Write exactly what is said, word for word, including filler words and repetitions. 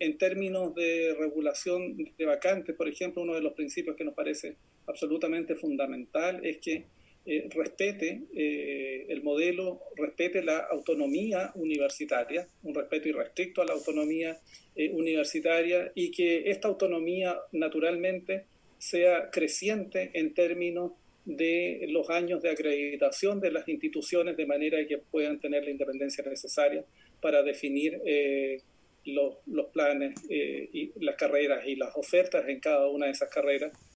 en términos de regulación de vacantes, por ejemplo, uno de los principios que nos parece absolutamente fundamental es que eh, respete eh, el modelo, respete la autonomía universitaria, un respeto irrestricto a la autonomía eh, universitaria, y que esta autonomía naturalmente sea creciente en términos de los años de acreditación de las instituciones, de manera que puedan tener la independencia necesaria para definir eh, los, los planes eh, y las carreras y las ofertas en cada una de esas carreras,